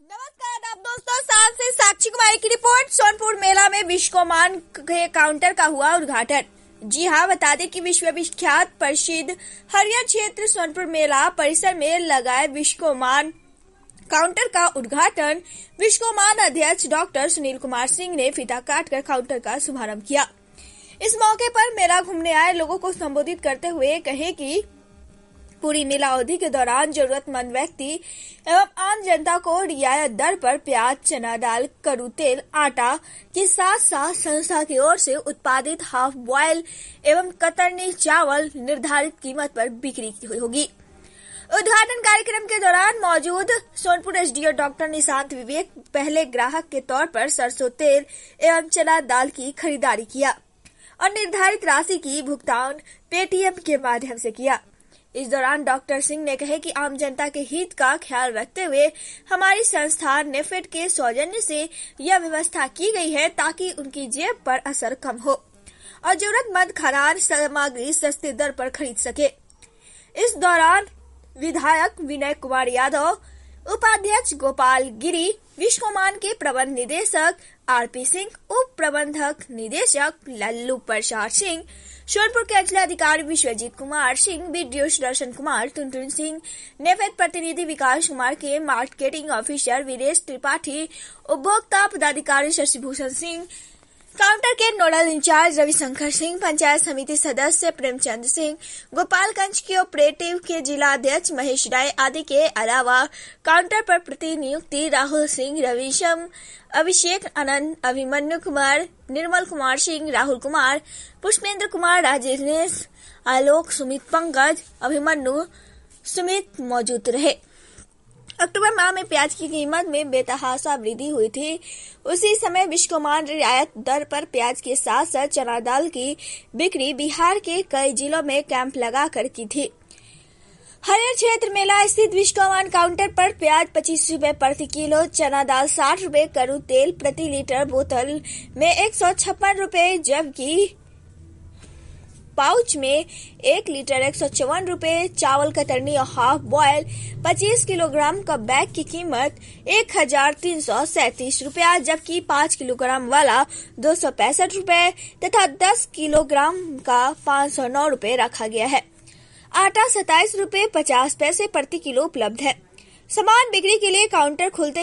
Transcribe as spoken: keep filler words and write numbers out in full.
नमस्कार आप दोस्तों, साल से साक्षी कुमारी की रिपोर्ट। सोनपुर मेला में विश्वकोमान के काउंटर का हुआ उद्घाटन। जी हां, बता दें कि विश्व विख्यात प्रसिद्ध हरियर क्षेत्र सोनपुर मेला परिसर में लगाए विश्वकोमान काउंटर का उद्घाटन विश्वकोमान अध्यक्ष डॉक्टर सुनील कुमार सिंह ने फीता काटकर काउंटर का शुभारंभ किया। इस मौके पर मेला घूमने आए लोगों को संबोधित करते हुए कहे कि पूरी मेला अवधि के दौरान जरूरतमंद व्यक्ति एवं आम जनता को रियायत दर पर प्याज, चना दाल, करू तेल, आटा के साथ साथ संस्था की ओर से उत्पादित हाफ बॉयल एवं कतरनी चावल निर्धारित कीमत पर बिक्री होगी। उद्घाटन कार्यक्रम के दौरान मौजूद सोनपुर एसडीओ डॉक्टर निशांत विवेक पहले ग्राहक के तौर पर सरसों तेल एवं चना दाल की खरीदारी किया और निर्धारित राशि की भुगतान पेटीएम के माध्यम से किया। इस दौरान डॉक्टर सिंह ने कहे कि आम जनता के हित का ख्याल रखते हुए हमारी संस्था नेफेड के सौजन्य से यह व्यवस्था की गई है ताकि उनकी जेब पर असर कम हो और जरूरतमंद खाद्यान्न सामग्री सस्ते दर पर खरीद सके। इस दौरान विधायक विनय कुमार यादव, उपाध्यक्ष गोपाल गिरी, विश्वकोमान के प्रबंध निदेशक आरपी सिंह, उप प्रबंधक निदेशक लल्लू प्रसाद सिंह, सोनपुर के अंचलाधिकारी विश्वजीत कुमार सिंह, बीडीओ सुदर्शन कुमार, टुनटुन सिंह, नेफेड प्रतिनिधि विकास कुमार के, मार्केटिंग ऑफिसर वीरेश त्रिपाठी, उपभोक्ता पदाधिकारी शशिभूषण सिंह, काउंटर के नोडल इंचार्ज रविशंकर सिंह, पंचायत समिति सदस्य प्रेमचंद सिंह, गोपालगंज के ऑपरेटिव के जिला अध्यक्ष महेश राय आदि के अलावा काउंटर पर प्रतिनियुक्ति राहुल सिंह, रविशम, अभिषेक आनंद, अभिमन्यु कुमार, निर्मल कुमार सिंह, राहुल कुमार, पुष्पेंद्र कुमार, राजेश, आलोक, सुमित, पंकज, अभिमन्यु, सुमित मौजूद रहे। अक्टूबर माह में प्याज की कीमत में बेतहाशा वृद्धि हुई थी। उसी समय विश्वकोमान रियायत दर पर प्याज के साथ साथ चना दाल की बिक्री बिहार के कई जिलों में कैंप लगाकर की थी। हरियर क्षेत्र मेला स्थित विश्वकोमान काउंटर पर प्याज पच्चीस रुपए प्रति किलो, चना दाल साठ रुपए, करू तेल प्रति लीटर बोतल में एक सौ छप्पन रुपए, जबकि पाउच में एक लीटर एक सौ चौवन रुपए, चावल कतरनी और हाफ बॉयल पच्चीस किलोग्राम का बैग की कीमत एक हजार तीन सौ सैंतीस रुपया, जबकि पाँच किलोग्राम वाला दो सौ पैंसठ रुपए तथा दस किलोग्राम का पाँच सौ नौ रुपए रखा गया है। आटा सताइस रुपए पचास पैसे प्रति किलो उपलब्ध है। सामान बिक्री के लिए काउंटर खुलते